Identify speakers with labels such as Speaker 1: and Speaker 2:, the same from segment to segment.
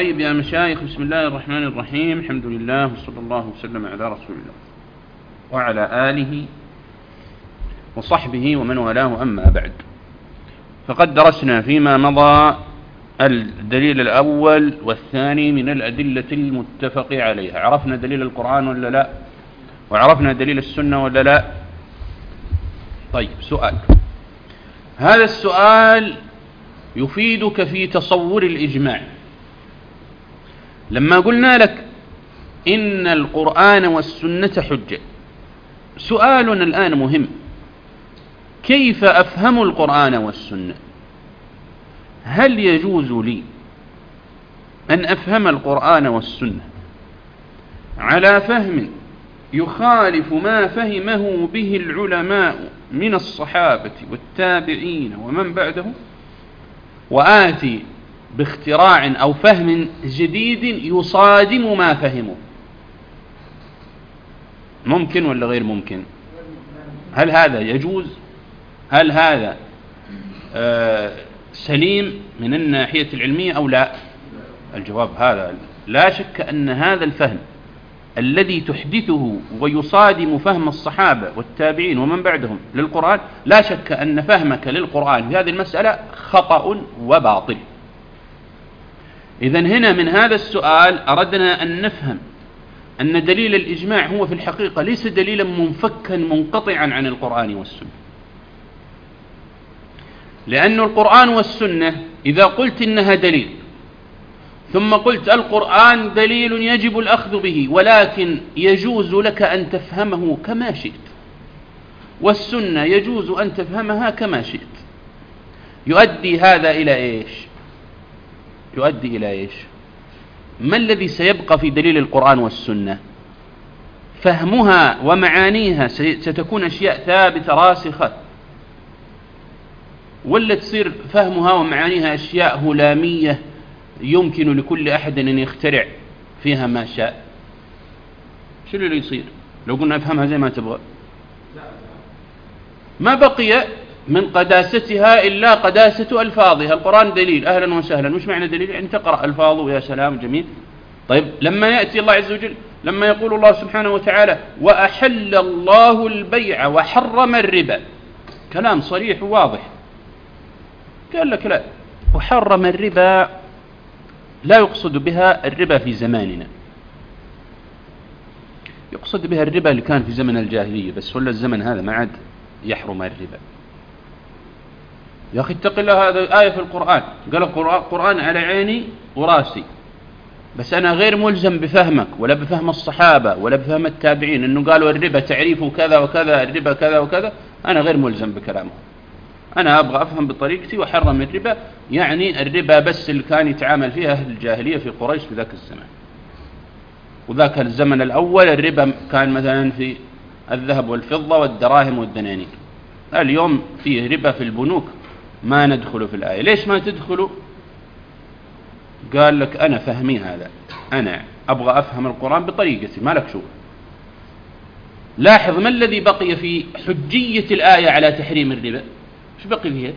Speaker 1: طيب يا مشايخ، بسم الله الرحمن الرحيم، الحمد لله وصلى الله وسلم على رسول الله وعلى آله وصحبه ومن والاه، أما بعد. فقد درسنا فيما مضى الدليل الأول والثاني من الأدلة المتفق عليها. عرفنا دليل القرآن ولا لا؟ وعرفنا دليل السنة ولا لا؟ طيب، سؤال. هذا السؤال يفيدك في تصور الإجماع. لما قلنا لك إن القرآن والسنة حجة، سؤالنا الآن مهم: كيف أفهم القرآن والسنة؟ هل يجوز لي أن أفهم القرآن والسنة على فهم يخالف ما فهمه به العلماء من الصحابة والتابعين ومن بعدهم، وآتي باختراع أو فهم جديد يصادم ما فهموا؟ ممكن ولا غير ممكن؟ هل هذا يجوز؟ هل هذا سليم من الناحية العلمية أو لا؟ الجواب هذا لا شك أن هذا الفهم الذي تحدثه ويصادم فهم الصحابة والتابعين ومن بعدهم للقرآن، لا شك أن فهمك للقرآن في هذه المسألة خطأ وباطل. إذن هنا من هذا السؤال أردنا أن نفهم أن دليل الإجماع هو في الحقيقة ليس دليلا منفكا منقطعا عن القرآن والسنة، لأن القرآن والسنة إذا قلت إنها دليل ثم قلت القرآن دليل يجب الأخذ به، ولكن يجوز لك أن تفهمه كما شئت، والسنة يجوز أن تفهمها كما شئت، يؤدي هذا إلى إيش؟ يؤدي إلى إيش؟ ما الذي سيبقى في دليل القرآن والسنة؟ فهمها ومعانيها ستكون أشياء ثابتة راسخة، ولا تصير فهمها ومعانيها أشياء هلامية يمكن لكل أحد أن يخترع فيها ما شاء؟ شو اللي يصير لو قلنا أفهمها زي ما تبغى؟ ما بقي من قداستها إلا قداسة ألفاظها. القرآن دليل، أهلا وسهلا. مش معنى دليل؟ يعني تقرأ ألفاظه، يا سلام، جميل. طيب، لما يأتي الله عز وجل، لما يقول الله سبحانه وتعالى وأحل الله البيع وحرم الربا، كلام صريح وواضح. قال لك لا، وحرم الربا لا يقصد بها الربا في زماننا، يقصد بها الربا اللي كان في زمن الجاهلية بس، ولا الزمن هذا ما عاد يحرم الربا. يا أخي اتق الله، هذا آية في القرآن. قال القرآن على عيني وراسي، بس أنا غير ملزم بفهمك ولا بفهم الصحابة ولا بفهم التابعين، إنه قالوا الربا تعريفه كذا وكذا، الربا كذا وكذا، أنا غير ملزم بكلامهم. أنا أبغى أفهم بطريقتي وحرم الربا، يعني الربا بس اللي كان يتعامل فيها أهل الجاهلية في قريش في ذاك الزمان. وذاك الزمن الأول الربا كان مثلا في الذهب والفضة والدراهم والدنانير. اليوم فيه ربا في البنوك، ما ندخل في الآية. ليش ما تدخلوا؟ قال لك أنا فهمي هذا، أنا أبغى أفهم القرآن بطريقتي، ما لك شغل. لاحظ ما الذي بقي في حجية الآية على تحريم الربا؟ شو بقي فيها؟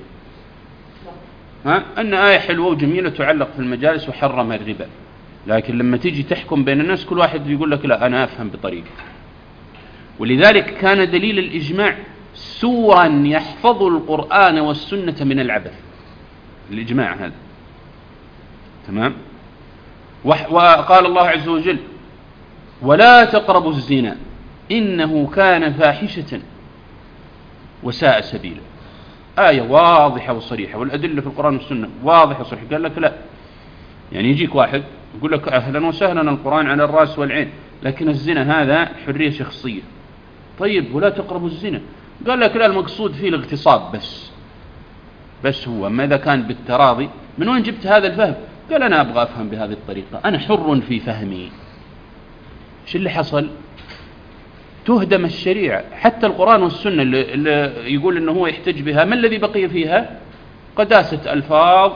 Speaker 1: أن آية حلوة وجميلة تعلق في المجالس وحرم الربا، لكن لما تيجي تحكم بين الناس كل واحد يقول لك لا، أنا أفهم بطريقتي. ولذلك كان دليل الإجماع سورا يحفظ القرآن والسنة من العبث، الإجماع هذا، تمام؟ وقال الله عز وجل ولا تقربوا الزنا إنه كان فاحشة وساء سبيلا. آية واضحة وصريحة، والأدلة في القرآن والسنة واضحة وصريحة. قال لك لا، يعني يجيك واحد يقول لك أهلا وسهلا، القرآن على الرأس والعين، لكن الزنا هذا حرية شخصية. طيب، ولا تقربوا الزنا، قال لك لا، المقصود فيه الاغتصاب بس هو. أما إذا كان بالتراضي، من وين جبت هذا الفهم؟ قال أنا أبغى أفهم بهذه الطريقة، أنا حر في فهمي. إيش اللي حصل؟ تهدم الشريعة. حتى القرآن والسنة اللي يقول إنه هو يحتج بها، ما الذي بقي فيها؟ قداسة ألفاظ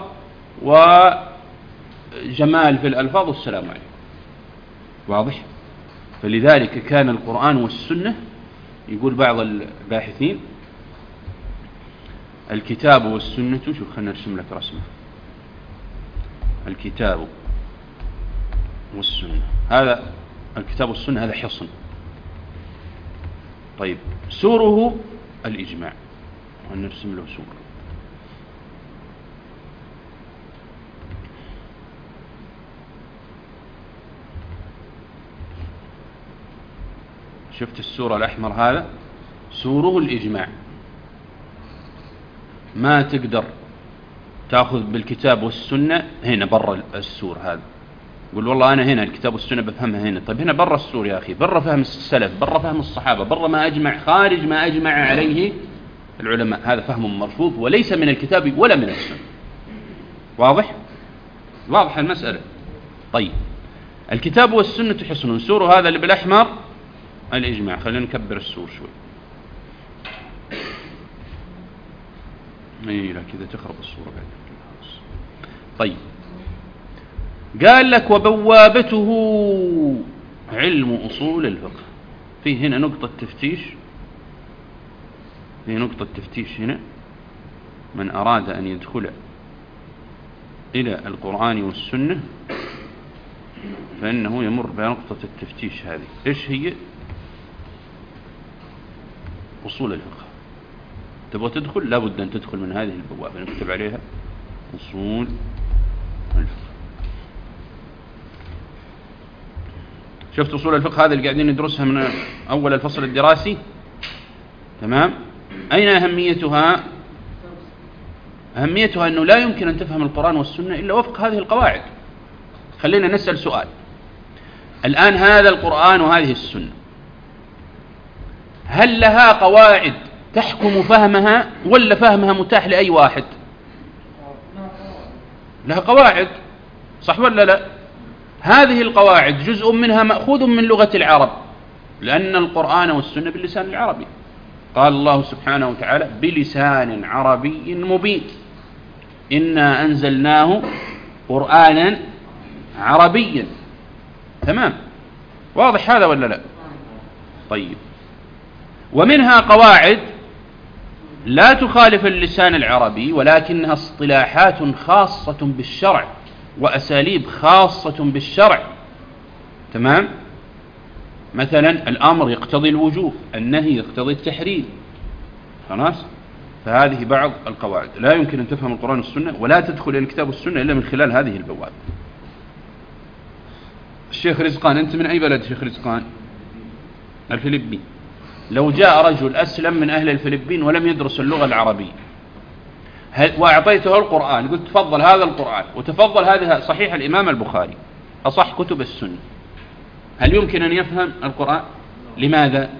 Speaker 1: وجمال في الألفاظ والسلام عليكم. واضح؟ فلذلك كان القرآن والسنة، يقول بعض الباحثين الكتاب والسنة، شوف خلنا نرسم لك رسمة. الكتاب والسنة. هذا الكتاب والسنة، هذا حصن. طيب سوره الإجماع، ونرسم له سور. شفت السور الأحمر هذا؟ سوره الإجماع. ما تقدر تأخذ بالكتاب والسنة هنا برا السور هذا، قول والله أنا هنا الكتاب والسنة بفهمها هنا. طيب هنا برا السور يا أخي، برا فهم السلف، برا فهم الصحابة، برا ما أجمع، خارج ما أجمع عليه العلماء، هذا فهم مرفوض وليس من الكتاب ولا من السنة. واضح؟ واضح المسألة. طيب الكتاب والسنة حصن. سوره هذا اللي بالأحمر الإجماع. خلينا نكبر السور شوي. إيه لا كذا تخرب الصورة بعد. طيب قال لك وبوابته علم أصول الفقه. في هنا نقطة تفتيش، في نقطة تفتيش هنا. من أراد أن يدخل إلى القرآن والسنة فإنه يمر بنقطة التفتيش هذه. إيش هي؟ أصول الفقه. تبغى تدخل لابد أن تدخل من هذه البوابة، نكتب عليها أصول الفقه. شفت أصول الفقه هذه اللي قاعدين ندرسها من أول الفصل الدراسي، تمام؟ أين أهميتها؟ أهميتها أنه لا يمكن أن تفهم القرآن والسنة إلا وفق هذه القواعد. خلينا نسأل سؤال الآن. هذا القرآن وهذه السنة هل لها قواعد تحكم فهمها ولا فهمها متاح لأي واحد؟ لها قواعد، صح ولا لا؟ هذه القواعد جزء منها مأخوذ من لغة العرب، لأن القرآن والسنة باللسان العربي. قال الله سبحانه وتعالى بلسان عربي مبين إنا أنزلناه قرآنا عربيا. تمام؟ واضح هذا ولا لا؟ طيب ومنها قواعد لا تخالف اللسان العربي ولكنها اصطلاحات خاصة بالشرع وأساليب خاصة بالشرع. تمام؟ مثلا الأمر يقتضي الوجوب، النهي يقتضي التحريم. خلاص؟ فهذه بعض القواعد. لا يمكن أن تفهم القرآن والسنة ولا تدخل إلى الكتاب والسنة إلا من خلال هذه البوابة. الشيخ رزقان، أنت من أي بلد شيخ رزقان؟ الفلبين. لو جاء رجل أسلم من أهل الفلبين ولم يدرس اللغة العربية وأعطيته القرآن، قلت تفضل هذا القرآن وتفضل هذا صحيح الإمام البخاري أصح كتب السنة، هل يمكن أن يفهم القرآن؟ لماذا؟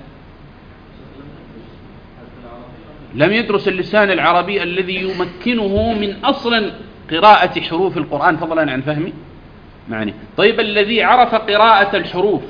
Speaker 1: لم يدرس اللسان العربي الذي يمكنه من أصلا قراءة حروف القرآن فضلا عن فهمه معني. طيب الذي عرف قراءة الحروف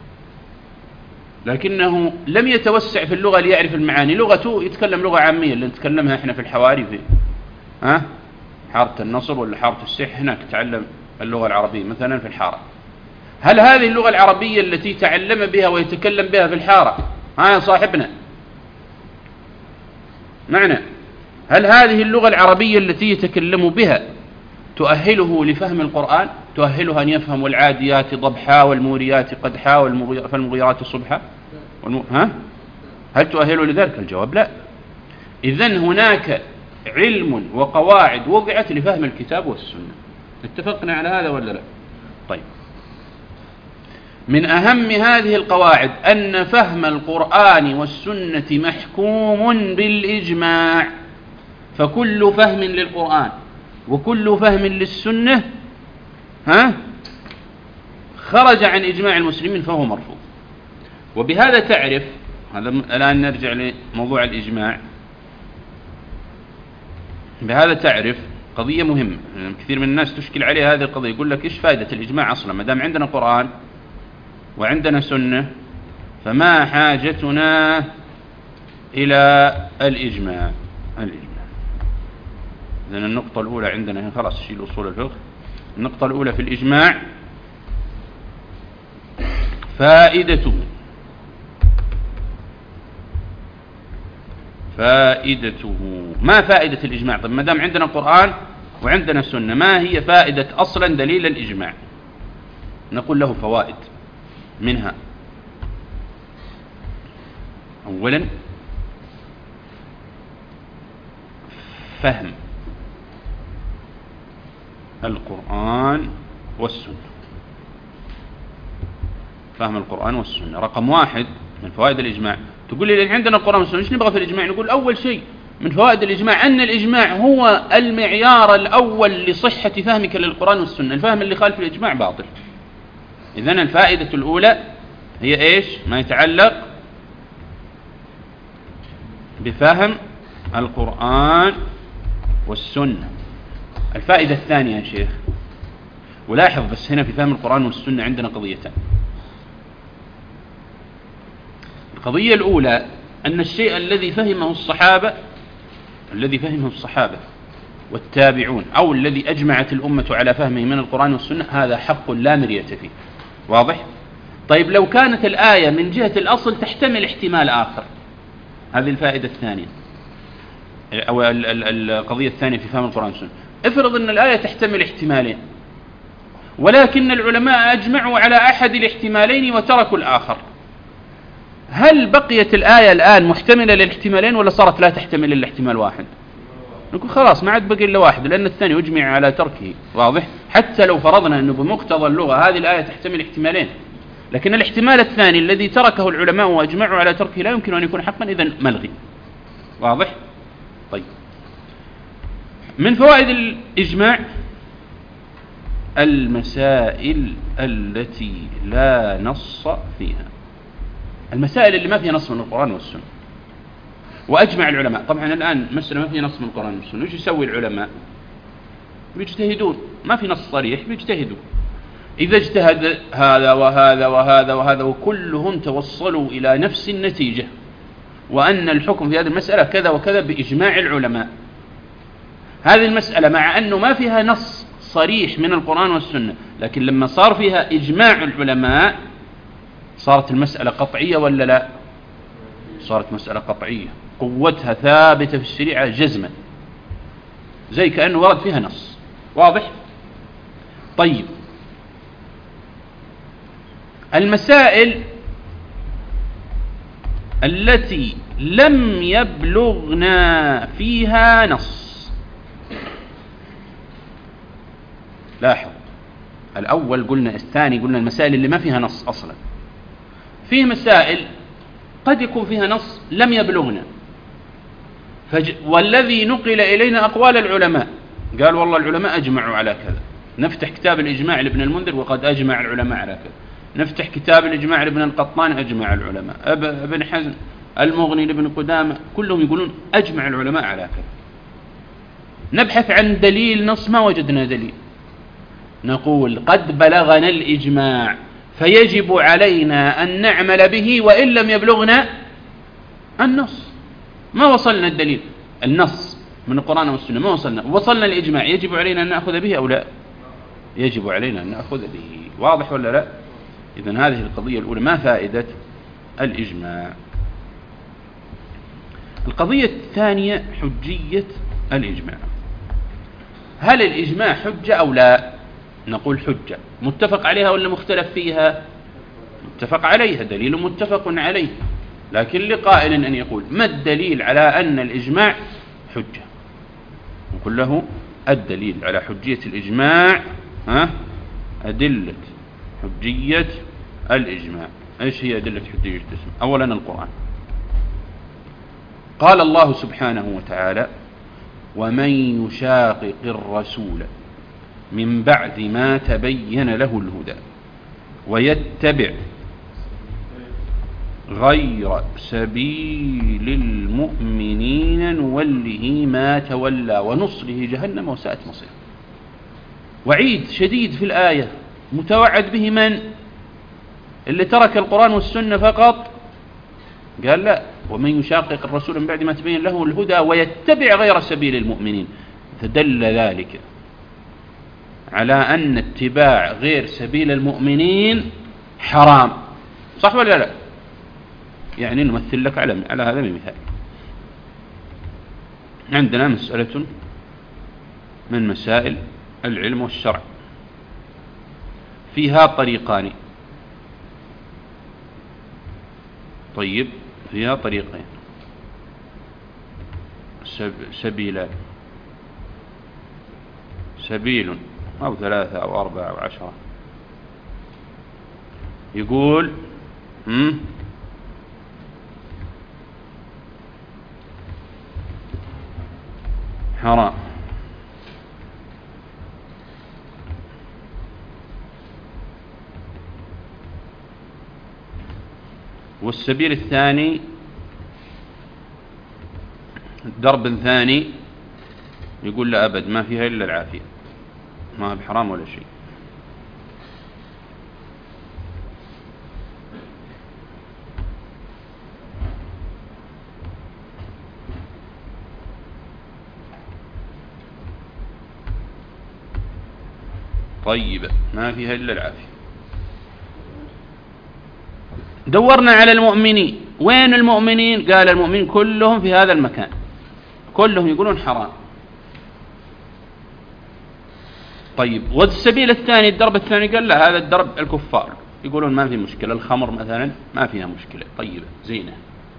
Speaker 1: لكنه لم يتوسع في اللغة ليعرف المعاني، لغته يتكلم لغة عامية اللي نتكلمها احنا في الحواري في حارة النصر ولا حارة السح، هناك تعلم اللغة العربية مثلا في الحارة. هل هذه اللغة العربية التي تعلم بها ويتكلم بها في الحارة يا صاحبنا معنا، هل هذه اللغة العربية التي يتكلم بها تؤهله لفهم القرآن؟ تؤهله أن يفهم والعاديات ضبحا والموريات قدحا فالمغيرات صبحا هل تؤهله لذلك؟ الجواب لا. إذن هناك علم وقواعد وضعت لفهم الكتاب والسنة. اتفقنا على هذا ولا لا؟ طيب من أهم هذه القواعد أن فهم القرآن والسنة محكوم بالإجماع، فكل فهم للقرآن وكل فهم للسنة خرج عن إجماع المسلمين فهو مرفوض. وبهذا تعرف، هذا الآن نرجع لموضوع الإجماع، بهذا تعرف قضية مهمة. كثير من الناس تشكل عليه هذه القضية، يقول لك إيش فائدة الإجماع أصلا ما دام عندنا قرآن وعندنا سنة، فما حاجتنا إلى الإجماع. إذن النقطة الأولى عندنا خلاص شيل أصول الفقه. النقطة الأولى في الإجماع فائدته ما فائدة الإجماع؟ طيب ما دام عندنا قرآن وعندنا سنة، ما هي فائدة أصلا دليل الإجماع؟ نقول له فوائد، منها أولا فهم القرآن والسنة. فهم القرآن والسنة رقم واحد من فوائد الإجماع. تقول لي عندنا القرآن والسنة إيش نبغى في الإجماع؟ نقول أول شيء من فوائد الإجماع أن الإجماع هو المعيار الأول لصحة فهمك للقرآن والسنة. الفهم اللي خالف الإجماع باطل. إذن الفائدة الأولى هي إيش؟ ما يتعلق بفهم القرآن والسنة. الفائدة الثانية يا شيخ، ولاحظ بس هنا في فهم القرآن والسنة عندنا قضيتان. القضية الأولى أن الشيء الذي فهمه الصحابة والتابعون، أو الذي أجمعت الأمة على فهمه من القرآن والسنة، هذا حق لا مرية فيه. واضح؟ طيب لو كانت الآية من جهة الأصل تحتمل احتمال آخر، هذه الفائدة الثانية أو القضية الثانية في فهم القرآن والسنة. افرض أن الآية تحتمل احتمالين، ولكن العلماء أجمعوا على أحد الاحتمالين وتركوا الآخر، هل بقيت الآية الآن محتملة للاحتمالين ولا صارت لا تحتمل إلا احتمال واحد؟ نقول خلاص ما عاد بقي إلا واحد، لأن الثاني أجمع على تركه. واضح؟ حتى لو فرضنا أنه بمقتضى اللغة هذه الآية تحتمل احتمالين، لكن الاحتمال الثاني الذي تركه العلماء وأجمعوا على تركه لا يمكن أن يكون حقا، إذن ملغي. واضح؟ طيب، من فوائد الإجماع المسائل التي لا نص فيها، المسائل اللي ما فيها نص من القرآن والسنة وأجمع العلماء. طبعا الآن مسألة ما فيها نص من القرآن والسنة، وش يسوي العلماء؟ بيجتهدون، ما في نص صريح بيجتهدوا. إذا اجتهد هذا وهذا وهذا وهذا وكلهم توصلوا إلى نفس النتيجة، وأن الحكم في هذه المسألة كذا وكذا بإجماع العلماء. هذه المسألة مع أنه ما فيها نص صريح من القرآن والسنة، لكن لما صار فيها إجماع العلماء صارت المسألة قطعية ولا لا؟ صارت مسألة قطعية، قوتها ثابتة في الشريعة جزما، زي كأنه ورد فيها نص. واضح؟ طيب، المسائل التي لم يبلغنا فيها نص، لاحظ الأول قلنا، الثاني قلنا المسائل اللي ما فيها نص أصلا. فيه مسائل قد يكون فيها نص لم يبلغنا، والذي نقل إلينا أقوال العلماء، قال والله العلماء أجمعوا على كذا، نفتح كتاب الإجماع لابن المنذر وقد أجمع العلماء على كذا، نفتح كتاب الإجماع لابن القطان أجمع العلماء، ابن حزم، المغني لابن قدامة، كلهم يقولون أجمع العلماء على كذا. نبحث عن دليل نص ما وجدنا دليل، نقول قد بلغنا الإجماع فيجب علينا أن نعمل به وإن لم يبلغنا النص. ما وصلنا الدليل النص من القرآن والسنة، ما وصلنا الإجماع، يجب علينا أن نأخذ به أو لا؟ يجب علينا أن نأخذ به. واضح ولا لا؟ إذن هذه القضية الأولى، ما فائدة الإجماع. القضية الثانية حجية الإجماع. هل الإجماع حجة أو لا؟ نقول حجة، متفق عليها ولا مختلف فيها؟ متفق عليها، دليل متفق عليه، لكن لقائل أن يقول ما الدليل على أن الإجماع حجة؟ نقول له الدليل على حجية الإجماع أدلة حجية الإجماع. إيش هي أدلة حجية الإجماع؟ أولا القرآن، قال الله سبحانه وتعالى ومن يشاقق الرسول من بعد ما تبين له الهدى ويتبع غير سبيل المؤمنين نوله ما تولى ونصله جهنم وساءت مصيره. وعيد شديد في الآية، متوعد به من؟ اللي ترك القرآن والسنة فقط. قال لا، ومن يشاقق الرسول من بعد ما تبين له الهدى ويتبع غير سبيل المؤمنين، فدل ذلك على أن اتباع غير سبيل المؤمنين حرام. صح ولا لا؟ يعني نمثل لك على هذا المثال. عندنا مسألة من مسائل العلم والشرع، فيها طريقان. طيب فيها طريقين، سبيلان، سبيل أو 3 أو 4 أو 10. يقول حرام. والسبيل الثاني درب ثاني يقول لا أبد ما فيها إلا العافية، ما بحرام ولا شيء. طيب ما فيها إلا العافية. دورنا على المؤمنين، وين المؤمنين؟ قال المؤمنين كلهم في هذا المكان، كلهم يقولون حرام. طيب والسبيل الثاني الدرب الثاني قال لا، هذا الدرب الكفار يقولون ما في مشكلة، الخمر مثلا ما فيها مشكلة، طيبة زينة.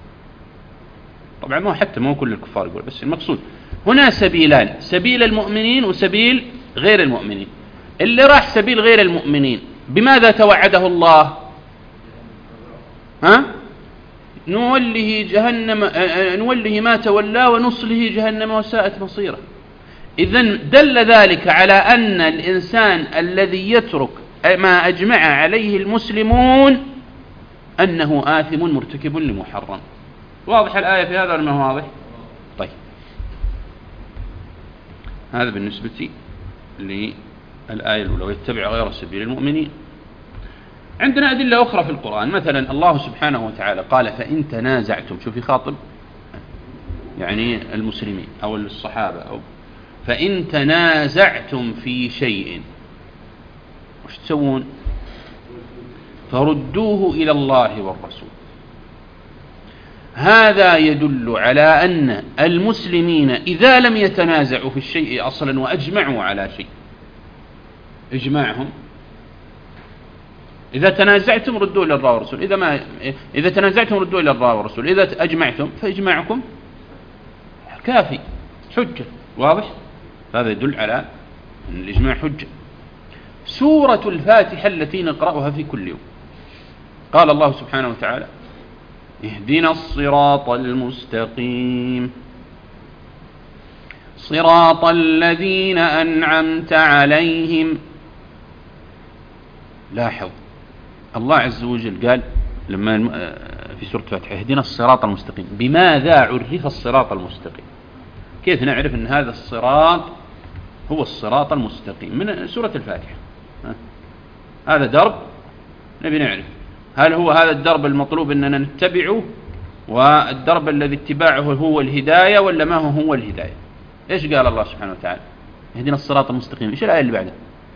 Speaker 1: طبعا مو كل الكفار يقول، بس المقصود هنا سبيلان، سبيل المؤمنين وسبيل غير المؤمنين. اللي راح سبيل غير المؤمنين بماذا توعده الله؟ نوله جهنم، نوله ما تولى ونصله جهنم وساءت مصيره. إذن دل ذلك على أن الإنسان الذي يترك ما أجمع عليه المسلمون أنه آثم مرتكب لمحرم. واضح الآية في هذا ولا ما هو واضح؟ طيب هذا بالنسبة للآية الأولى، ويتبع غير سبيل المؤمنين. عندنا أدلة أخرى في القرآن، مثلا الله سبحانه وتعالى قال فإن تنازعتم، شوف يخاطب يعني المسلمين أو الصحابة، أو فإن تنازعتم في شيء وش تسوون؟ فردوه إلى الله والرسول. هذا يدل على أن المسلمين إذا لم يتنازعوا في الشيء أصلا وأجمعوا على شيء، إجماعهم إذا تنازعتم ردوا إلى الله والرسول، إذا تنازعتم ردوا إلى الله والرسول، إذا أجمعتم فإجماعكم كافي حجة. واضح؟ هذا يدل على أن الإجماع حجة. سورة الفاتحة التي نقرأها في كل يوم قال الله سبحانه وتعالى اهدنا الصراط المستقيم صراط الذين أنعمت عليهم. لاحظ الله عز وجل قال لما في سورة الفاتحة اهدنا الصراط المستقيم، بماذا عرف الصراط المستقيم؟ كيف نعرف أن هذا الصراط هو الصراط المستقيم؟ من سورة الفاتحة. هذا درب نبي نعرف هل هو هذا الدرب المطلوب أننا نتبعه، والدرب الذي اتباعه هو الهداية ولا ما هو الهداية؟ إيش قال الله سبحانه وتعالى؟ اهدنا الصراط المستقيم. إيش الآية اللي بعدها؟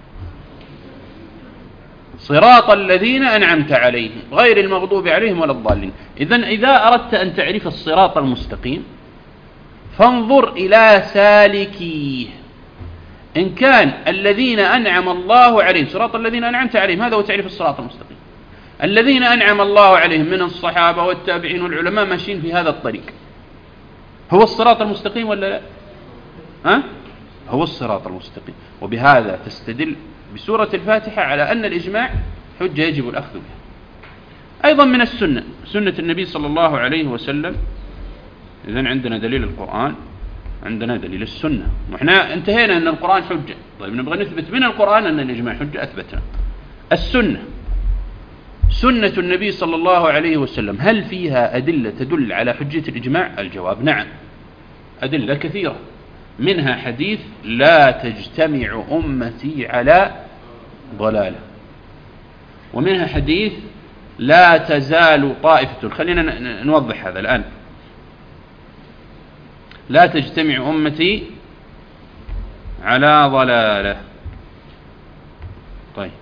Speaker 1: صراط الذين أنعمت عليهم غير المغضوب عليهم ولا الضالين. إذا أردت أن تعرف الصراط المستقيم فانظر إلى سالكيه. إن كان الذين أنعم الله عليهم، صراط الذين أنعمت عليهم، هذا هو تعريف الصراط المستقيم. الذين أنعم الله عليهم من الصحابة والتابعين والعلماء ماشيين في هذا الطريق، هو الصراط المستقيم ولا لا؟ هو الصراط المستقيم. وبهذا تستدل بسورة الفاتحة على أن الإجماع حجة يجب الأخذ بها. أيضا من السنة، سنة النبي صلى الله عليه وسلم. إذن عندنا دليل القرآن، عندنا دليل السنة، وإحنا انتهينا أن القرآن حجة. طيب نبغى نثبت من القرآن أن الإجماع حجة، أثبتنا. السنة، سنة النبي صلى الله عليه وسلم، هل فيها أدلة تدل على حجية الإجماع؟ الجواب نعم، أدلة كثيرة، منها حديث لا تجتمع أمتي على ضلالة، ومنها حديث لا تزال طائفة، خلينا نوضح هذا الآن، لا تجتمع أمتي على ضلالة. طيب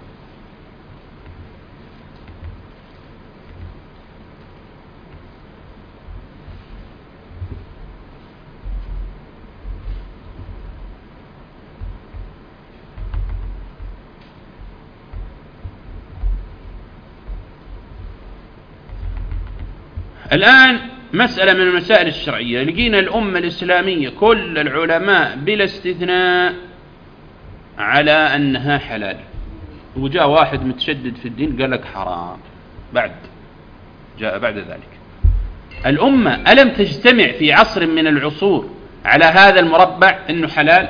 Speaker 1: الآن مسألة من المسائل الشرعية، لقينا الأمة الإسلامية كل العلماء بلا استثناء على أنها حلال، وجاء واحد متشدد في الدين قال لك حرام، جاء بعد ذلك الأمة ألم تجتمع في عصر من العصور على هذا المربع أنه حلال؟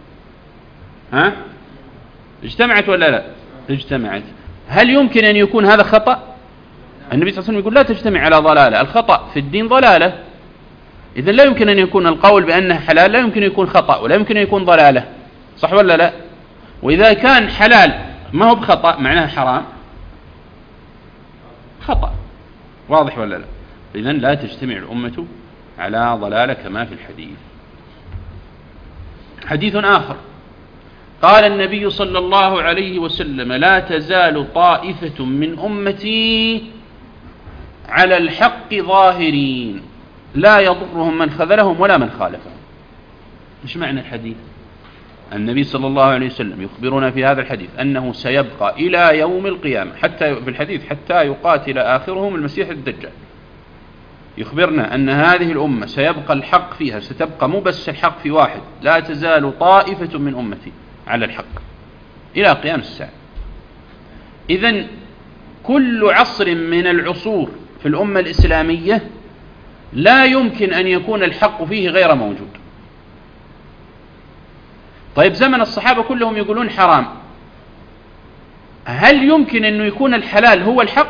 Speaker 1: اجتمعت ولا لا؟ اجتمعت. هل يمكن أن يكون هذا خطأ؟ النبي صلى الله عليه وسلم يقول لا تجتمع على ضلالة، الخطأ في الدين ضلالة، إذن لا يمكن أن يكون القول بأنه حلال لا يمكن أن يكون خطأ ولا يمكن أن يكون ضلالة، صح ولا لا؟ وإذا كان حلال ما هو بخطأ معناه حرام، خطأ، واضح ولا لا؟ إذن لا تجتمع الأمة على ضلالة كما في الحديث. حديث آخر قال النبي صلى الله عليه وسلم لا تزال طائفة من أمتي على الحق ظاهرين لا يضرهم من خذلهم ولا من خالفهم. إيش معنى الحديث؟ النبي صلى الله عليه وسلم يخبرنا في هذا الحديث أنه سيبقى إلى يوم القيامة، حتى في الحديث حتى يقاتل آخرهم المسيح الدجال، يخبرنا أن هذه الأمة سيبقى الحق فيها، ستبقى مو بس الحق في واحد، لا تزال طائفة من أمتي على الحق إلى قيام الساعة. إذن كل عصر من العصور في الأمة الإسلامية لا يمكن أن يكون الحق فيه غير موجود. طيب زمن الصحابة كلهم يقولون حرام، هل يمكن أن يكون الحلال هو الحق؟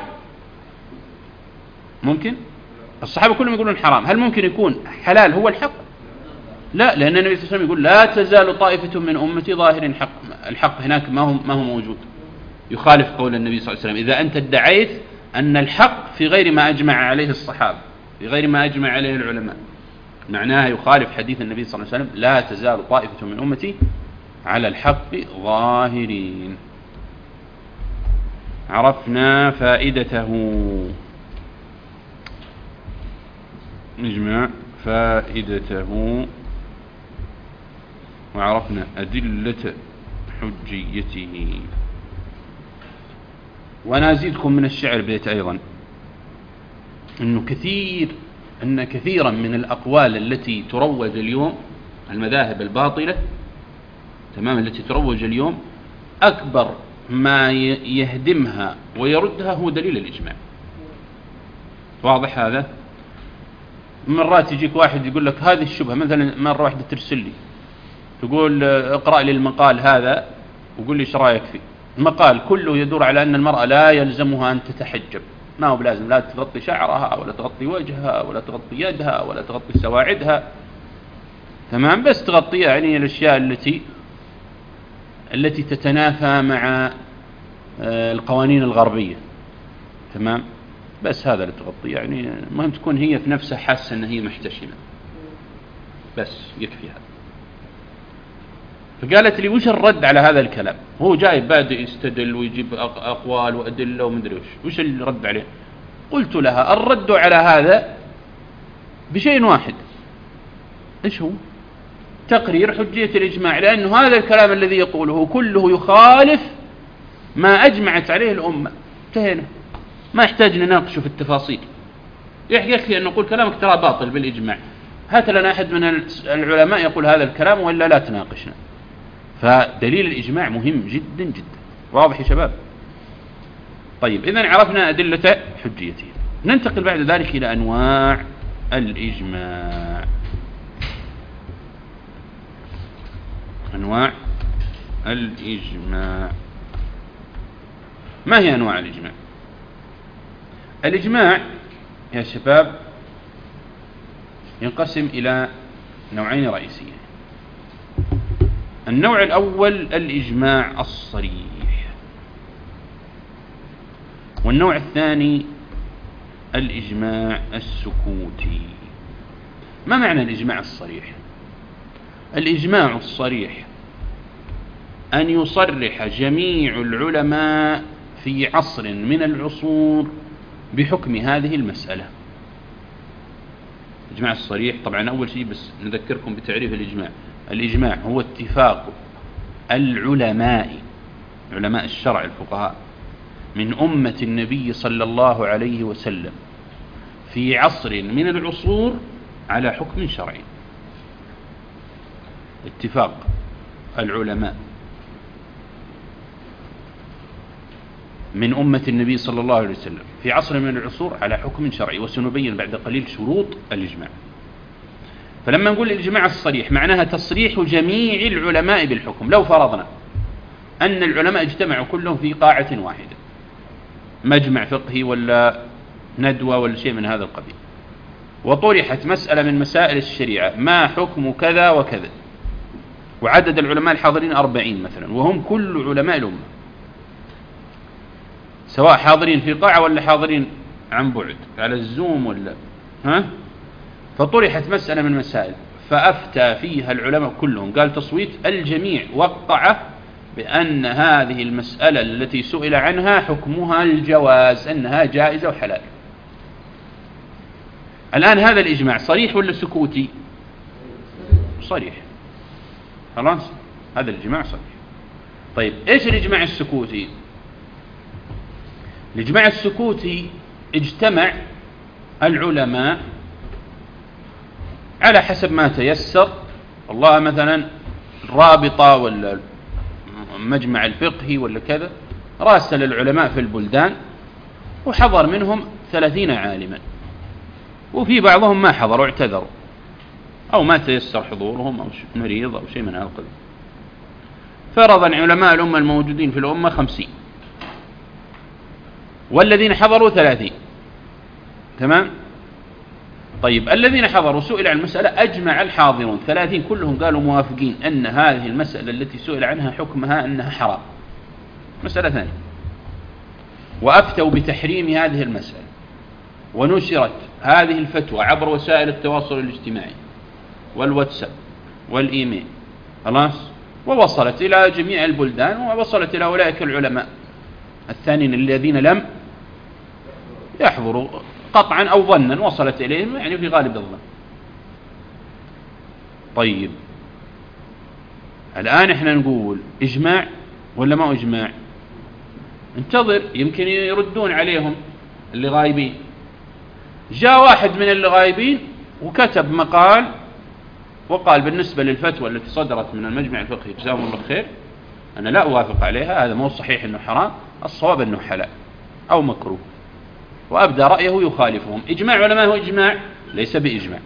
Speaker 1: ممكن؟ الصحابة كلهم يقولون حرام، هل ممكن يكون حلال هو الحق؟ لا، لأن النبي صلى الله عليه وسلم يقول لا تزال طائفة من أمتي ظاهر الحق هناك ما هو موجود، يخالف قول النبي صلى الله عليه وسلم. إذا أنت ادعيت أن الحق في غير ما أجمع عليه الصحابة، في غير ما أجمع عليه العلماء، معناها يخالف حديث النبي صلى الله عليه وسلم لا تزال طائفة من أمتي على الحق ظاهرين. عرفنا فائدته، نجمع فائدته، وعرفنا أدلة حجيته. وأنا أزيدكم من الشعر بيت أيضا أن كثيرا من الأقوال التي تروج اليوم، المذاهب الباطلة تمام التي تروج اليوم، أكبر ما يهدمها ويردها هو دليل الإجماع. واضح هذا؟ مرات يجيك واحد يقول لك هذه الشبهة، مثلا مرة واحدة ترسل لي تقول اقرأ لي المقال هذا وقول لي ايش رايك فيه. المقال كله يدور على أن المرأة لا يلزمها أن تتحجب، ما هو بلازم لا تغطي شعرها ولا تغطي وجهها ولا تغطي يدها ولا تغطي سواعدها، تمام، بس تغطي يعني الأشياء التي تتنافى مع القوانين الغربية، تمام، بس هذا اللي تغطي، يعني المهم تكون هي في نفسها حاسة أن هي محتشمة، بس يكفي هذا. فقالت لي وش الرد على هذا الكلام؟ هو جاي بادئ يستدل ويجيب أقوال وأدلة ومدري وش اللي رد عليه. قلت لها الرد على هذا بشيء واحد، إيش هو؟ تقرير حجية الإجماع، لأنه هذا الكلام الذي يقوله كله يخالف ما أجمعت عليه الأمة، انتهينا، ما يحتاج نناقشه في التفاصيل، يكفي أن نقول كلامك ترى باطل بالإجماع، هات لنا أحد من العلماء يقول هذا الكلام وإلا لا تناقشنا. فدليل الإجماع مهم جدا جدا، واضح يا شباب؟ طيب إذن عرفنا أدلة حجيته، ننتقل بعد ذلك إلى أنواع الإجماع. أنواع الإجماع، ما هي أنواع الإجماع؟ الإجماع يا شباب ينقسم إلى نوعين رئيسيين. النوع الأول الإجماع الصريح، والنوع الثاني الإجماع السكوتي. ما معنى الإجماع الصريح؟ الإجماع الصريح أن يصرح جميع العلماء في عصر من العصور بحكم هذه المسألة. الإجماع الصريح طبعا أول شيء بس نذكركم بتعريف الإجماع. الإجماع هو اتفاق العلماء، علماء الشرع الفقهاء، من أمة النبي صلى الله عليه وسلم في عصر من العصور على حكم شرعي. اتفاق العلماء من أمة النبي صلى الله عليه وسلم في عصر من العصور على حكم شرعي، وسنبين بعد قليل شروط الإجماع. فلما نقول الإجماع الصريح معناها تصريح جميع العلماء بالحكم. لو فرضنا أن العلماء اجتمعوا كلهم في قاعة واحدة، مجمع فقهي ولا ندوة ولا شيء من هذا القبيل، وطرحت مسألة من مسائل الشريعة، ما حكم كذا وكذا، وعدد العلماء الحاضرين 40 مثلا، وهم كل علماء الأمة، سواء حاضرين في قاعة ولا حاضرين عن بعد على الزوم ولا فطرحت مسألة من مسائل فأفتى فيها العلماء كلهم، قال تصويت الجميع وقع بأن هذه المسألة التي سئل عنها حكمها الجواز، أنها جائزة وحلال. الآن هذا الإجماع صريح ولا سكوتي؟ صريح. خلاص، هذا الإجماع صريح. طيب إيش الإجماع السكوتي؟ الإجماع السكوتي اجتمع العلماء على حسب ما تيسر، والله مثلا الرابطة ولا المجمع الفقهي ولا كذا راسل العلماء في البلدان، وحضر منهم 30 عالما، وفي بعضهم ما حضروا اعتذروا أو ما تيسر حضورهم أو مريض أو شيء من هذا القبيل. فرض علماء الأمة الموجودين في الأمة 50، والذين حضروا 30. تمام؟ طيب الذين حضروا سئل عن المسألة، أجمع الحاضرون 30 كلهم قالوا موافقين أن هذه المسألة التي سئل عنها حكمها أنها حرام، مسألة ثانية، وأفتوا بتحريم هذه المسألة، ونشرت هذه الفتوى عبر وسائل التواصل الاجتماعي والواتساب والإيميل، خلاص، ووصلت إلى جميع البلدان، ووصلت إلى أولئك العلماء الثانيين الذين لم يحضروا قطعا أو ظنا، وصلت إليهم يعني في غالب الظن. طيب الآن احنا نقول إجماع ولا ما إجماع؟ انتظر يمكن يردون عليهم اللي غايبين. جاء واحد من اللي غايبين وكتب مقال وقال بالنسبة للفتوى التي صدرت من المجمع الفقهي جزاهم الله خير أنا لا أوافق عليها، هذا مو صحيح أنه حرام، الصواب أنه حلال أو مكروه، وأبدى رأيه يخالفهم. إجماع ولا ما هو إجماع؟ ليس بإجماع.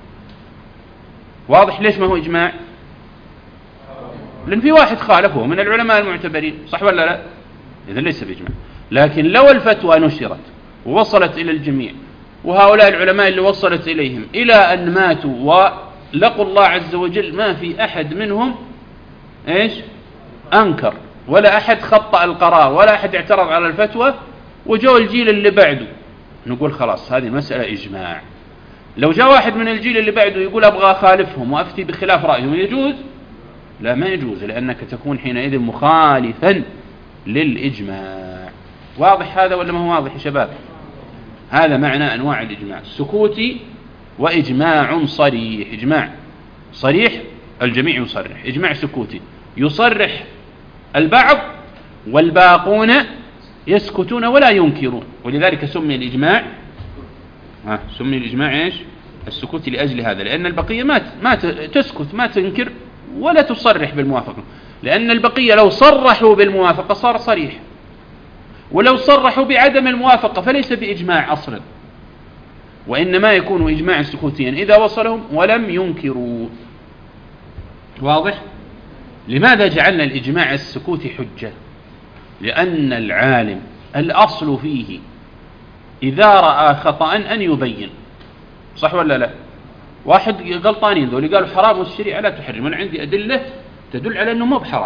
Speaker 1: واضح ليش ما هو إجماع؟ لأن في واحد خالفه من العلماء المعتبرين، صح ولا لا؟ إذن ليس بإجماع. لكن لو الفتوى نشرت ووصلت إلى الجميع، وهؤلاء العلماء اللي وصلت إليهم إلى أن ماتوا ولقوا الله عز وجل ما في أحد منهم إيش؟ أنكر، ولا أحد خطأ القرار، ولا أحد اعترض على الفتوى، وجاء الجيل اللي بعده، نقول خلاص هذه مسألة إجماع. لو جاء واحد من الجيل اللي بعده يقول أبغى أخالفهم وأفتي بخلاف رأيهم، يجوز؟ لا ما يجوز، لأنك تكون حينئذ مخالفا للإجماع. واضح هذا ولا ما هو واضح يا شباب؟ هذا معنى أنواع الإجماع: سكوتي وإجماع صريح. إجماع صريح الجميع يصرح، إجماع سكوتي يصرح البعض والباقون يسكتون ولا ينكرون، ولذلك سمي الإجماع سمي الإجماع إيش؟ السكوت، لأجل هذا، لأن البقية ما تسكت، ما تنكر ولا تصرح بالموافقة، لأن البقية لو صرحوا بالموافقة صار صريح، ولو صرحوا بعدم الموافقة فليس بإجماع أصلا، وإنما يكون إجماعا سكوتيا إذا وصلهم ولم ينكروا. واضح؟ لماذا جعلنا الإجماع السكوتي حجة؟ لأن العالم الأصل فيه إذا رأى خطأ أن يبين، صح ولا لا؟ واحد غلطانين ذولي قالوا حرام والشريعة لا تحرم، أنا عندي أدلة تدل على أنه مو بحرام.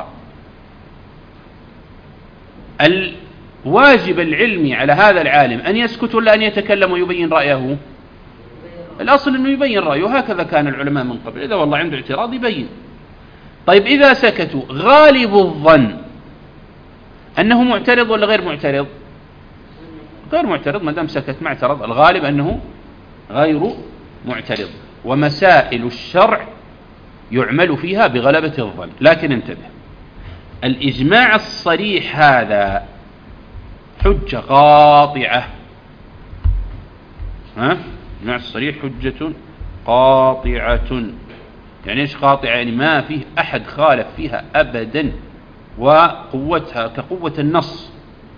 Speaker 1: الواجب العلمي على هذا العالم أن يسكت ولا أن يتكلم ويبين رأيه؟ الأصل أنه يبين رأيه، وهكذا كان العلماء من قبل، إذا والله عنده اعتراض يبين. طيب إذا سكتوا غالب الظن أنه معترض ولا غير معترض؟ غير معترض، ما دام سكت ما اعترض، الغالب أنه غير معترض. ومسائل الشرع يعمل فيها بغلبة الظن. لكن انتبه، الإجماع الصريح هذا حجة قاطعة، الإجماع الصريح حجة قاطعة. يعني إيش قاطعة؟ يعني ما فيه أحد خالف فيها أبدا، وقوتها كقوة النص،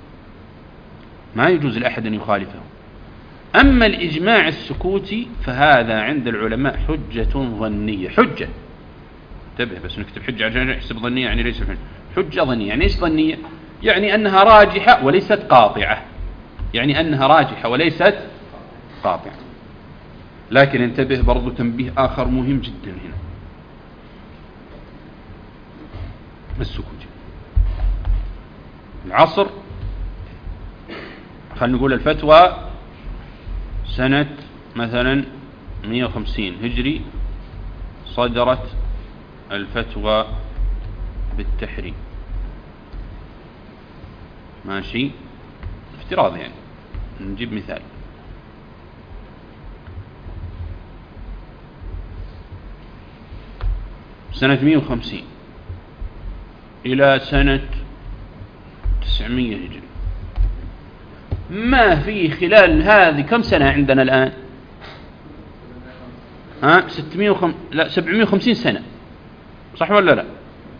Speaker 1: ما يجوز لأحد أن يخالفه. أما الإجماع السكوتي فهذا عند العلماء حجة ظنية. حجة، انتبه بس نكتب حجة عشان نحسب ظنية، يعني ليس حجة ظنية. يعني إيش ظنية؟ يعني أنها راجحة وليست قاطعة، يعني أنها راجحة وليست قاطعة. لكن انتبه برضو تنبيه آخر مهم جدا هنا، السكوتي العصر، خلينا نقول الفتوى سنة مثلا 150 هجري صدرت الفتوى بالتحريم، ماشي، افتراض يعني، نجيب مثال. سنة 150 إلى سنة 900 هجري، ما في خلال هذه كم سنة عندنا الآن؟ 750 سنة، صح ولا لا؟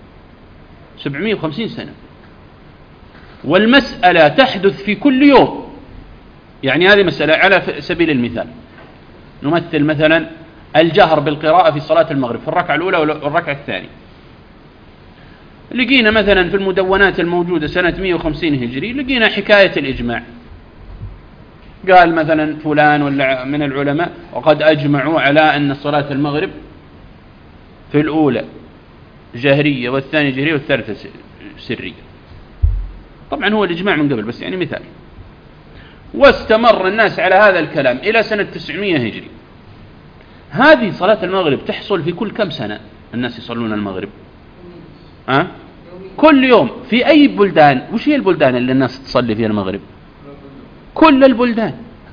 Speaker 1: 750 سنة، والمسألة تحدث في كل يوم. يعني هذه مسألة على سبيل المثال، نمثل مثلا الجهر بالقراءة في صلاة المغرب في الركعة الأولى والركعة الثانية. لقينا مثلا في المدونات الموجودة سنة 150 هجري لقينا حكاية الإجماع، قال مثلا فلان ولا من العلماء وقد أجمعوا على أن صلاة المغرب في الأولى جهرية والثانية جهرية والثالثة سرية. طبعا هو الإجماع من قبل بس يعني مثال. واستمر الناس على هذا الكلام إلى سنة 900 هجري. هذه صلاة المغرب تحصل في كل كم سنة الناس يصلون المغرب؟ كل يوم. في أي بلدان؟ وش هي البلدان اللي الناس تصلي فيها المغرب؟ كل البلدان.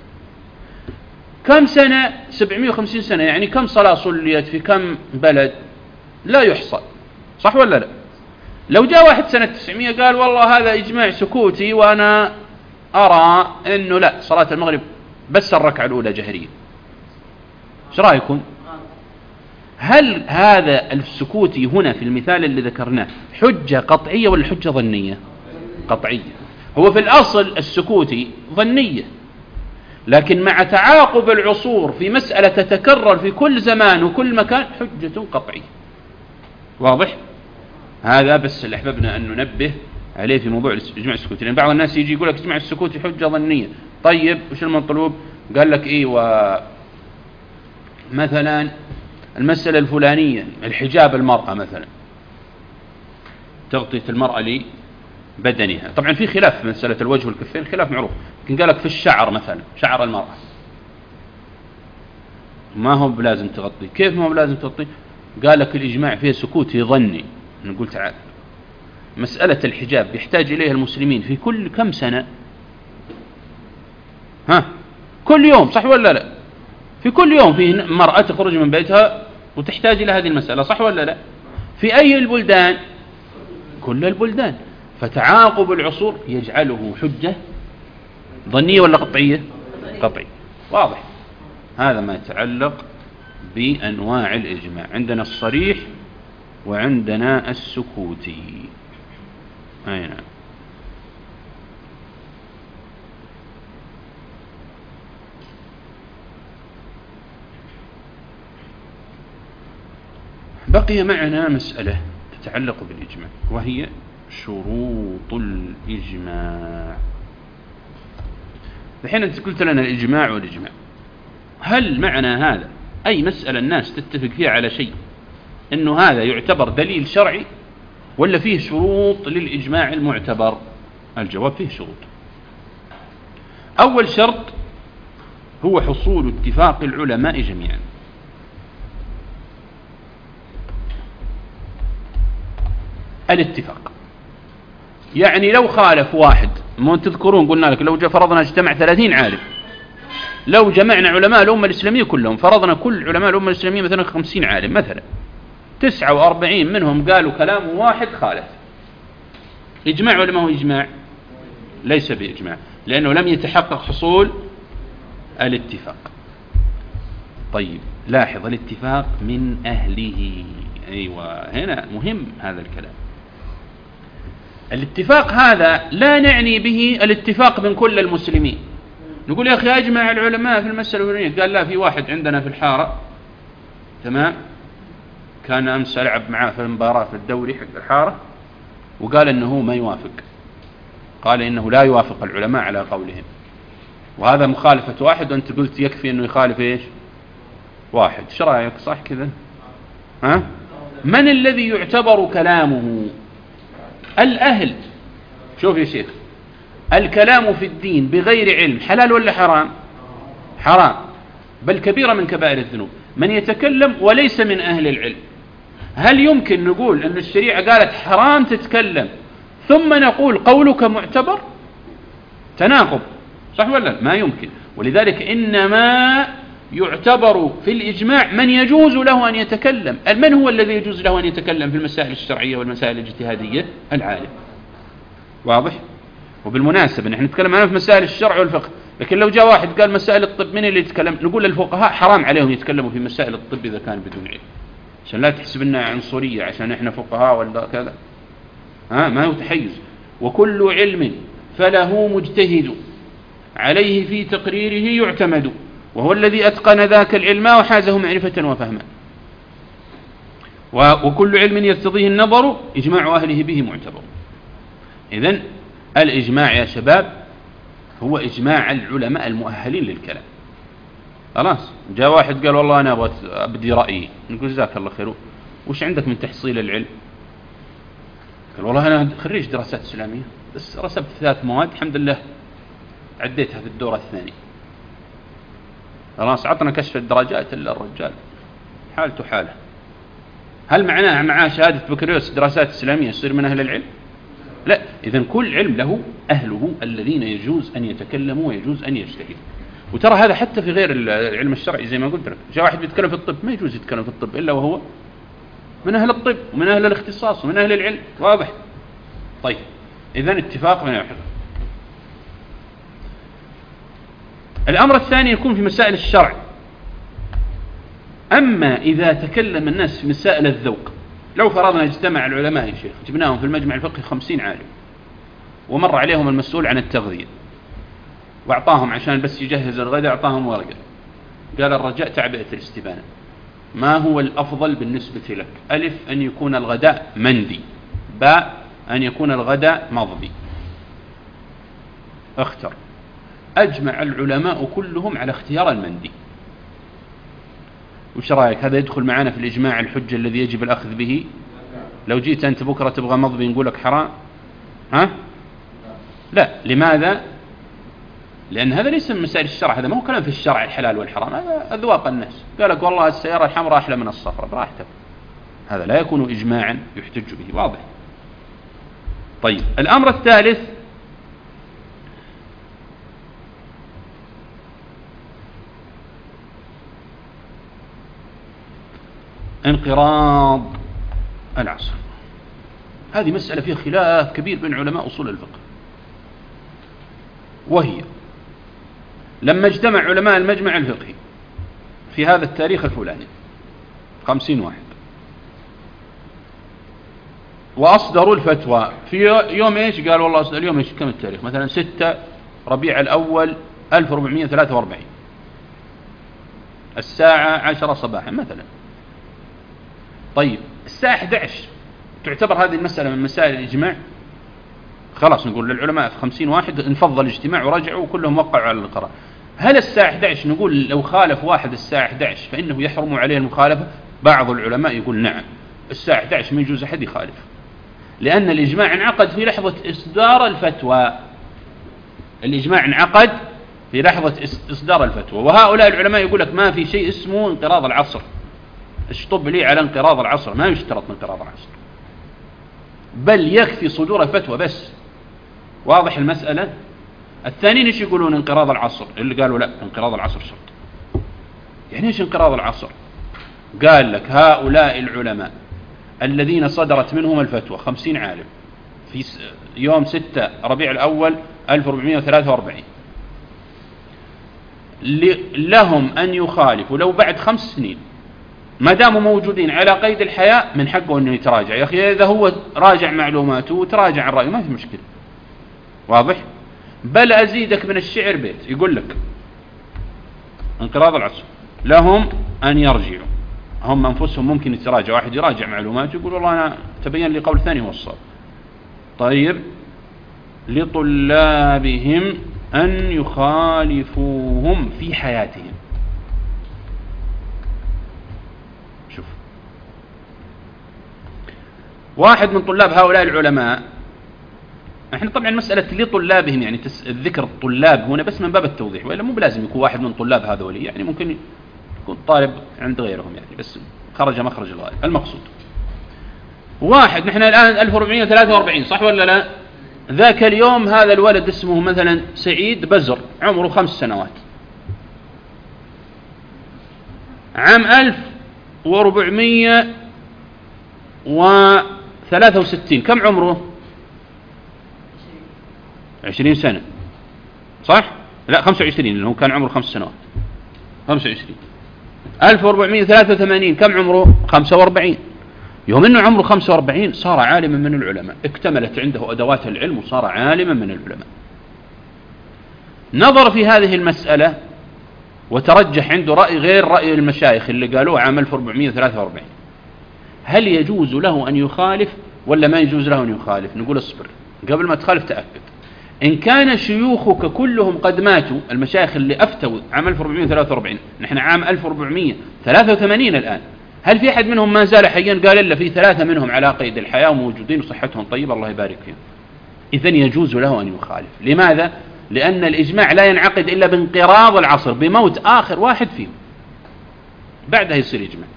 Speaker 1: كم سنة؟ 750 سنة، يعني كم صلاة صليت في كم بلد؟ لا يحصى، صح ولا لا؟ لو جاء واحد سنة 900 قال والله هذا إجماع سكوتي وأنا أرى أنه لا، صلاة المغرب بس الركعة الأولى جهرية، ايش رأيكم؟ هل هذا السكوتي هنا في المثال اللي ذكرناه حجة قطعية ولا حجة ظنية؟ قطعية. هو في الأصل السكوتي ظنية، لكن مع تعاقب العصور في مسألة تتكرر في كل زمان وكل مكان حجة قطعية. واضح؟ هذا بس اللي أحببنا أن ننبه عليه في موضوع الإجماع السكوتي، لأن بعض الناس يجي يقول لك إجماع السكوتي حجة ظنية. طيب وش المطلوب؟ قال لك إيه، مثلا المسألة الفلانية الحجاب المرأة مثلا، تغطية المرأة لبدنها. طبعا في خلاف في مسألة الوجه والكفين، خلاف معروف، لكن قال لك في الشعر مثلا، شعر المرأة ما هو بلازم تغطي. كيف ما هو بلازم تغطي؟ قال لك الإجماع فيه سكوتي ظني. نقول تعال، مسألة الحجاب يحتاج إليها المسلمين في كل كم سنة؟ كل يوم، صح ولا لا؟ في كل يوم في مرأة تخرج من بيتها وتحتاج إلى هذه المسألة، صح ولا لا؟ في أي البلدان؟ كل البلدان. فتعاقب العصور يجعله حجة ظنية ولا قطعية؟ قطعية. واضح؟ هذا ما يتعلق بأنواع الإجماع. عندنا الصريح وعندنا السكوتي. أي نعم. بقي معنا مسألة تتعلق بالإجماع، وهي شروط الإجماع. الحين أنت قلت لنا الإجماع والإجماع، هل معنى هذا أي مسألة الناس تتفق فيها على شيء أنه هذا يعتبر دليل شرعي، ولا فيه شروط للإجماع المعتبر؟ الجواب فيه شروط. أول شرط هو حصول اتفاق العلماء جميعا. الاتفاق يعني لو خالف واحد، ما تذكرون قلنا لك لو فرضنا اجتمع 30 عالم، لو جمعنا علماء الأمة الإسلامية كلهم، فرضنا كل علماء الأمة الإسلامية مثلا 50 عالم مثلا، 49 منهم قالوا كلام واحد خالف، إجماع ولا ما هو إجماع؟ ليس بإجماع، لأنه لم يتحقق حصول الاتفاق. طيب لاحظ الاتفاق من أهله. أيوة هنا مهم هذا الكلام. الاتفاق هذا لا نعني به الاتفاق من كل المسلمين. نقول يا أخي أجمع العلماء في المسألة الفلانية، قال لا، في واحد عندنا في الحارة تمام كان أمس ألعب معاه في المباراة في الدوري حق الحارة، وقال إنه ما يوافق، قال إنه لا يوافق العلماء على قولهم، وهذا مخالفة واحد، وأنت قلت يكفي إنه يخالف إيش واحد. إيش رأيك؟ صح كذا؟ ها؟ من الذي يعتبر كلامه؟ الأهل. شوف يا شيخ، الكلام في الدين بغير علم حلال ولا حرام؟ حرام، بل كبيرة من كبائر الذنوب. من يتكلم وليس من أهل العلم، هل يمكن نقول أن الشريعة قالت حرام تتكلم ثم نقول قولك معتبر؟ تناقض، صح ولا؟ ما يمكن. ولذلك إنما يعتبر في الإجماع من يجوز له أن يتكلم. من هو الذي يجوز له أن يتكلم في المسائل الشرعية والمسائل الاجتهادية؟ العالم. واضح؟ وبالمناسبة نحن نتكلم عنه في مسائل الشرع والفقه، لكن لو جاء واحد قال مسائل الطب، من اللي يتكلم؟ نقول الفقهاء حرام عليهم يتكلموا في مسائل الطب إذا كان بدون علم، عشان لا تحسب لنا عنصرية عشان احنا فقهاء ولا كذا. ما هو تحيز. وكل علم فله مجتهد عليه في تقريره يعتمد، وهو الذي أتقن ذاك العلم وحازه معرفة وفهما. وكل علم يقتضيه النظر إجماع أهله به معتبر. إذن الإجماع يا شباب هو إجماع العلماء المؤهلين للكلام. خلاص، جاء واحد قال والله أنا أبدي رأيي، نقول جزاك الله خير، وش عندك من تحصيل العلم؟ قال والله أنا خريج دراسات إسلامية، بس رسبت 3 مواد الحمد لله عديتها في الدورة الثانية. خلاص، عطنا كشف الدرجات إلا الرجال حالته حاله. هل معناه معاه شهادة بكالوريوس دراسات إسلامية يصير من أهل العلم؟ لا. إذن كل علم له أهله الذين يجوز أن يتكلموا ويجوز أن يجتهدوا. وترى هذا حتى في غير العلم الشرعي، زي ما قلت لك، جاء واحد بيتكلم في الطب ما يجوز يتكلم في الطب إلا وهو من أهل الطب ومن أهل الاختصاص ومن أهل العلم. واضح؟ طيب، إذن اتفاق من الحق. الأمر الثاني يكون في مسائل الشرع. أما إذا تكلم الناس في مسائل الذوق، لو فرضنا اجتمع العلماء يا شيخ، جبناهم في المجمع الفقهي 50 عالم، ومر عليهم المسؤول عن التغذية وأعطاهم عشان بس يجهز الغداء، أعطاهم ورقة قال الرجاء تعبئة الاستبانة، ما هو الأفضل بالنسبة لك؟ ألف، أن يكون الغداء مندي، باء، أن يكون الغداء مضبي، اختر. أجمع العلماء كلهم على اختيار المندي. وش رأيك؟ هذا يدخل معنا في الإجماع الحجة الذي يجب الأخذ به؟ لو جئت أنت بكرة تبغى مضبي نقول لك حرام؟ ها؟ لا. لماذا؟ لأن هذا ليس من مسائل الشرع، هذا ما هو كلام في الشرع الحلال والحرام، هذا أذواق الناس. قال لك والله السيارة الحمراء أحلى من الصفراء، براحتك. هذا لا يكون إجماعا يحتج به. واضح؟ طيب، الأمر الثالث انقراض العصر. هذه مسألة فيها خلاف كبير بين علماء أصول الفقه، وهي لما اجتمع علماء المجمع الفقهي في هذا التاريخ الفلاني 50 واحد، وأصدروا الفتوى في يوم إيش؟ قال والله أصدر اليوم إيش؟ كم التاريخ؟ مثلا 6 ربيع الأول 1443 الساعة 10 صباحا مثلا. طيب، الساعة 11 تعتبر هذه المسألة من مسائل الإجماع؟ خلاص نقول للعلماء في 50 واحد انفضل الاجتماع ورجعوا وكلهم وقعوا على القرار. هل الساعة 11 نقول لو خالف واحد الساعة 11 فإنه يحرم عليه المخالفة؟ بعض العلماء يقول نعم، الساعة 11 ما يجوز أحد يخالف، لأن الإجماع انعقد في لحظة إصدار الفتوى. الإجماع انعقد في لحظة إصدار الفتوى، وهؤلاء العلماء يقول لك ما في شيء اسمه انقراض العصر، اشطب لي على انقراض العصر، ما يشترط انقراض العصر، بل يكفي صدور الفتوى بس. واضح المسألة؟ الثانيين ايش يقولون؟ انقراض العصر، اللي قالوا لا انقراض العصر شرط. يعني ايش انقراض العصر؟ قال لك هؤلاء العلماء الذين صدرت منهم الفتوى 50 عالم في يوم 6 ربيع الأول 1443، لهم أن يخالفوا لو بعد 5 سنين، ما داموا موجودين على قيد الحياة من حقه أنه يتراجع. يا أخي إذا هو راجع معلوماته وتراجع الرأي ما في مشكلة، واضح؟ بل أزيدك من الشعر بيت يقول لك انقراض العصر لهم أن يرجعوا، هم أنفسهم ممكن يتراجع، واحد يراجع معلوماته يقول والله أنا تبين لي قول ثاني هو الصواب. طيب لطلابهم أن يخالفوهم في حياتهم. شوف، واحد من طلاب هؤلاء العلماء، احنا طبعا مسألة لطلابهم يعني الذكر الطلاب هنا بس من باب التوضيح، وإلا مو بلازم يكون واحد من طلاب هذول، يعني ممكن يكون طالب عند غيرهم يعني، بس خرج مخرج الغالب. المقصود واحد، نحن الآن 1443 صح ولا لا؟ ذاك اليوم هذا الولد اسمه مثلا سعيد بزر عمره 5 سنوات، عام 1463 كم عمره؟ 20 سنة صح؟ لا 25 لأنه كان عمره 5 سنوات. 25 1483 كم عمره؟ 45. يوم أنه عمره 45 صار عالما من العلماء، اكتملت عنده أدوات العلم وصار عالما من العلماء. نظر في هذه المسألة وترجح عنده رأي غير رأي المشايخ اللي قالوه عام 1443. هل يجوز له أن يخالف ولا ما يجوز له أن يخالف؟ نقول اصبر قبل ما تخالف تأكد. إن كان شيوخك كلهم قد ماتوا، المشايخ اللي أفتوا عام 1443، نحن عام 1483 الآن، هل في أحد منهم ما زال حيا؟ قال إلا في 3 منهم على قيد الحياة وموجودين وصحتهم طيبة الله يبارك فيهم. إذن يجوز له أن يخالف. لماذا؟ لأن الإجماع لا ينعقد إلا بانقراض العصر، بموت آخر واحد فيهم، بعدها يصير إجماع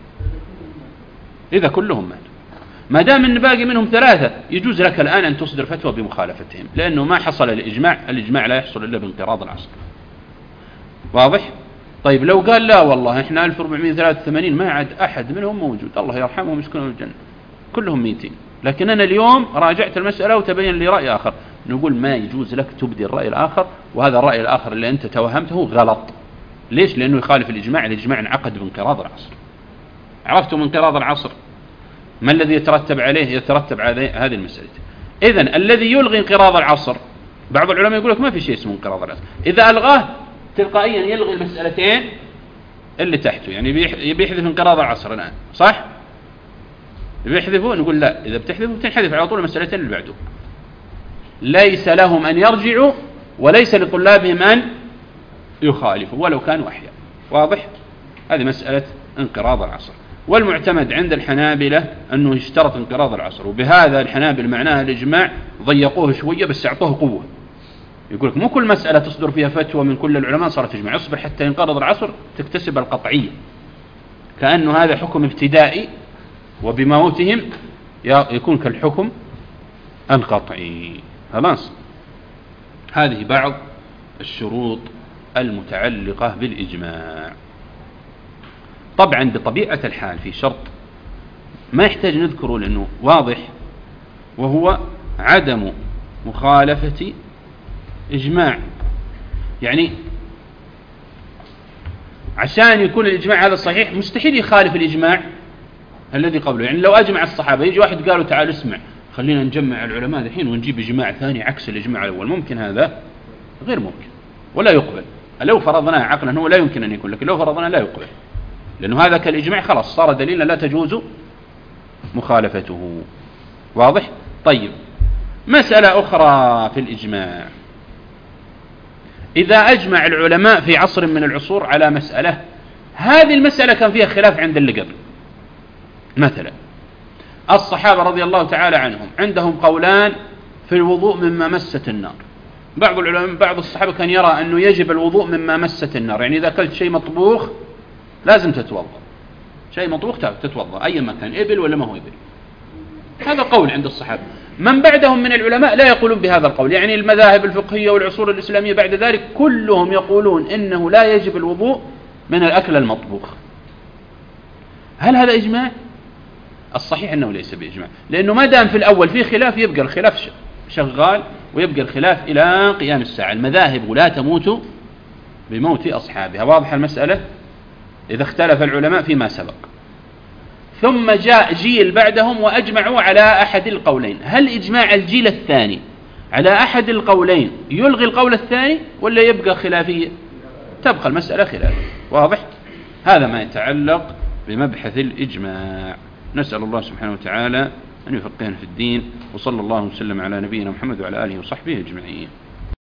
Speaker 1: إذا كلهم ماتوا. ما دام أن باقي منهم 3 يجوز لك الآن أن تصدر فتوى بمخالفتهم، لأنه ما حصل الإجماع، الإجماع لا يحصل إلا بانقراض العصر. واضح؟ طيب لو قال لا والله إحنا 1483 ما عاد أحد منهم موجود، الله يرحمهم يسكنون الجنة كلهم ميتين، لكن أنا اليوم راجعت المسألة وتبين لي رأي آخر، نقول ما يجوز لك تبدي الرأي الآخر، وهذا الرأي الآخر اللي أنت توهمته غلط. ليش؟ لأنه يخالف الإجماع. الإجماع انعقد بانقراض العصر. عرفتم انقراض العصر ما الذي يترتب عليه؟ يترتب على هذه المسألة. إذن الذي يلغي انقراض العصر، بعض العلماء يقول لك ما في شيء اسمه انقراض العصر، إذا ألغاه تلقائيا يلغي المسألتين اللي تحته، يعني بيحذف انقراض العصر الآن صح؟ بيحذفه، نقول لا، إذا بتحذفه تنحذف على طول المسألتين اللي بعده. ليس لهم أن يرجعوا وليس لطلابهم أن يخالفوا ولو كانوا أحياء. واضح؟ هذه مسألة انقراض العصر. والمعتمد عند الحنابلة أنه يشترط انقراض العصر، وبهذا الحنابلة معناها الإجماع ضيقوه شوية بس أعطوه قوة. يقول لك مو كل مسألة تصدر فيها فتوى من كل العلماء صارت إجماع، اصبر حتى ينقرض العصر تكتسب القطعية، كأنه هذا حكم ابتدائي وبموتهم يكون كالحكم القطعي. خلاص، هذه بعض الشروط المتعلقة بالإجماع. طبعا بطبيعة الحال في شرط ما يحتاج نذكره لأنه واضح، وهو عدم مخالفة إجماع. يعني عشان يكون الإجماع هذا صحيح مستحيل يخالف الإجماع الذي قبله. يعني لو أجمع الصحابة يجي واحد قالوا تعال اسمع خلينا نجمع العلماء الحين ونجيب إجماع ثاني عكس الإجماع الأول، ممكن؟ هذا غير ممكن ولا يقبل. لو فرضناه عقلا هو لا يمكن أن يكون، لكن لو فرضناه لا يقبل، لأنه هذا كالإجماع خلاص صار دليلا لا تجوز مخالفته. واضح؟ طيب، مسألة أخرى في الإجماع، إذا أجمع العلماء في عصر من العصور على مسألة، هذه المسألة كان فيها خلاف عند اللي قبل. مثلا الصحابة رضي الله تعالى عنهم عندهم قولان في الوضوء مما مست النار. بعض العلماء بعض الصحابة كان يرى أنه يجب الوضوء مما مست النار، يعني إذا أكلت شيء مطبوخ لازم تتوضأ، شيء مطبوخ تتوضأ أي مكان، إبل ولا ما هو إبل. هذا قول عند الصحابة. من بعدهم من العلماء لا يقولون بهذا القول، يعني المذاهب الفقهية والعصور الإسلامية بعد ذلك كلهم يقولون إنه لا يجب الوضوء من الأكل المطبوخ. هل هذا إجماع؟ الصحيح أنه ليس بإجماع، لأنه ما دام في الأول في خلاف يبقى الخلاف شغال ويبقى الخلاف إلى قيام الساعة. المذاهب لا تموت بموت أصحابها. واضح المسألة؟ إذا اختلف العلماء فيما سبق. ثم جاء جيل بعدهم وأجمعوا على أحد القولين. هل إجماع الجيل الثاني على أحد القولين يلغي القول الثاني ولا يبقى خلافية؟ تبقى المسألة خلافية. واضح؟ هذا ما يتعلق بمبحث الإجماع. نسأل الله سبحانه وتعالى أن يفقهنا في الدين، وصلى الله وسلم على نبينا محمد وعلى آله وصحبه أجمعين.